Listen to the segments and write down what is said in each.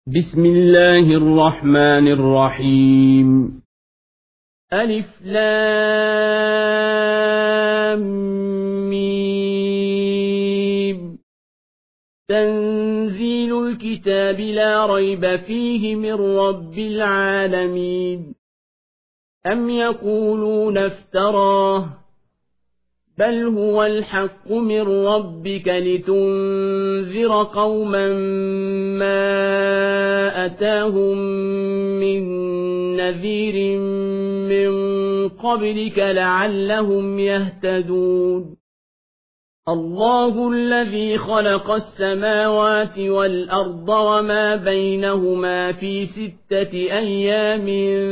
بسم الله الرحمن الرحيم. ألف لام ميم. تنزيل الكتاب لا ريب فيه من رب العالمين. أم يقولون افتراه بل هو الحق من ربك لتنذر قوما ما أتاهم من نذير من قبلك لعلهم يهتدون. الله الذي خلق السماوات والأرض وما بينهما في 6 أيام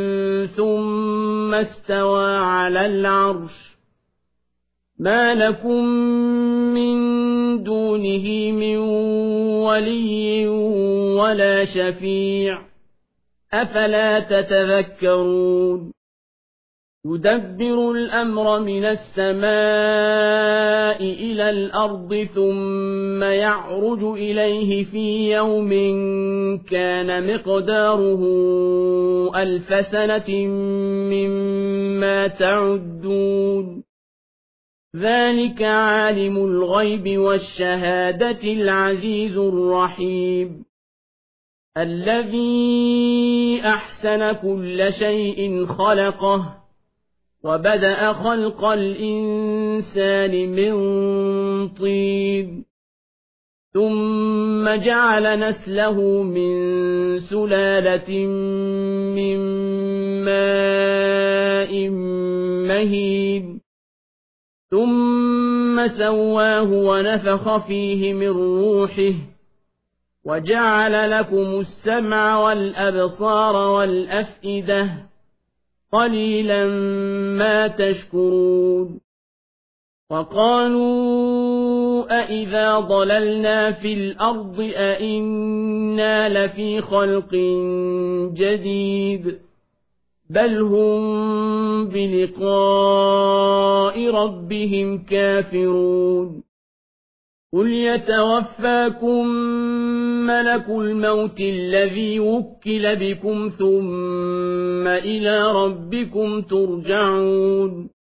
ثم استوى على العرش. ما لكم من دونه من ولي ولا شفيع أفلا تتذكرون. يدبر الأمر من السماء إلى الأرض ثم يعرج إليه في يوم كان مقداره 1000 سنة مما تعدون. ذلك عالم الغيب والشهادة العزيز الرحيم. الذي أحسن كل شيء خلقه وبدأ خلق الإنسان من طين ثم جعل نسله من سلالة من ماء مهين ثم سواه ونفخ فيه من روحه وجعل لكم السمع والأبصار والأفئدة قليلا ما تشكرون. وقالوا أإذا ضللنا في الأرض أإنا لفي خلق جديد بل هم بلقاء ربهم كافرون. قل يتوفاكم ملك الموت الذي وكل بكم ثم إلى ربكم ترجعون.